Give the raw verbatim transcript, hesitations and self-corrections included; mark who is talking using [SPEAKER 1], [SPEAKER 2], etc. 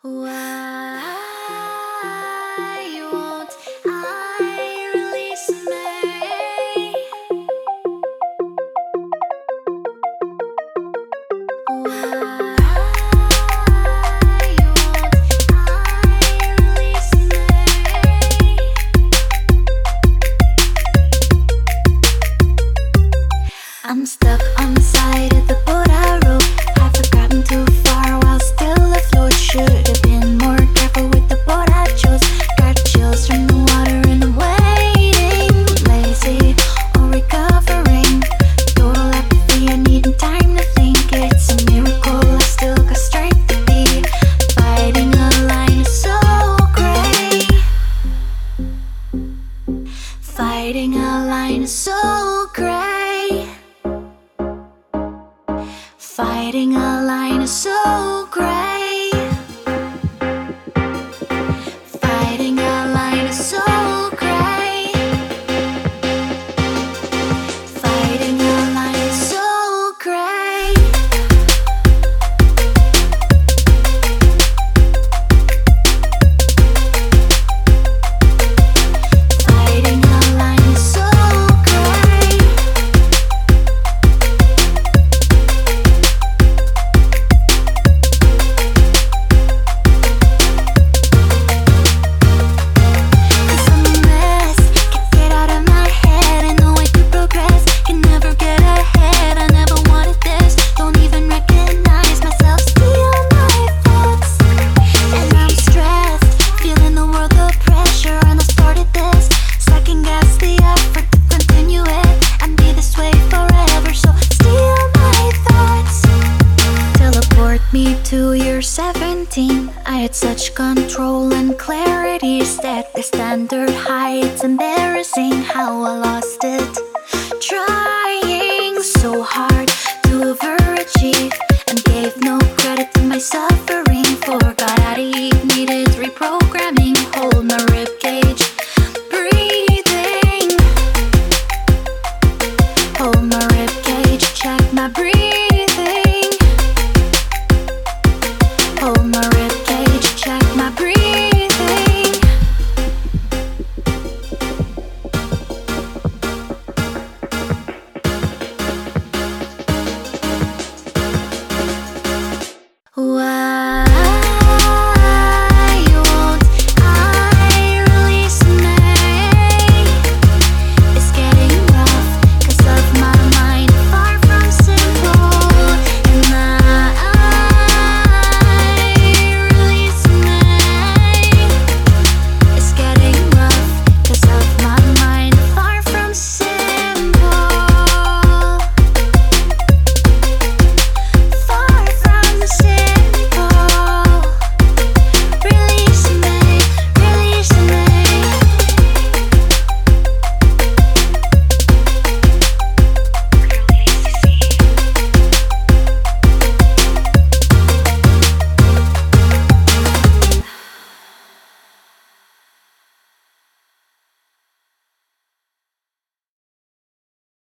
[SPEAKER 1] Why won't I release me? Why won't I release me? I'm stuck on the side of the boat I rode. Have gotten too far while still afloat. Should have been more careful with the boat I chose. Got chills from the water and I'm waiting. Lazy or recovering. Total apathy, I need time to think. It's a miracle I still got strength to be. Fighting a line is so gray. Fighting a line is so gray. Fighting a line is so gray. Fighting a line is so gray. Fighting a line is so gray. Fighting a line is so gray. Cause I'm a mess, can't get out of my head. And no way to progress, can never get ahead. I never wanted this, don't even recognize myself. Steal my thoughts, and I'm stressed, feeling the world of pressure. And I started this, second guess the effort to continue it and be this way forever. So steal my thoughts, teleport me to year seventeen. I had such control and clarity, set the standard high. It's embarrassing how I lost it. Trying so hard to overachieve and gave no credit to my suffering. Forgot how to eat, needed reprogramming. Hold my rib cage, breathing. Hold my rib cage, check my breathing. Hold my rib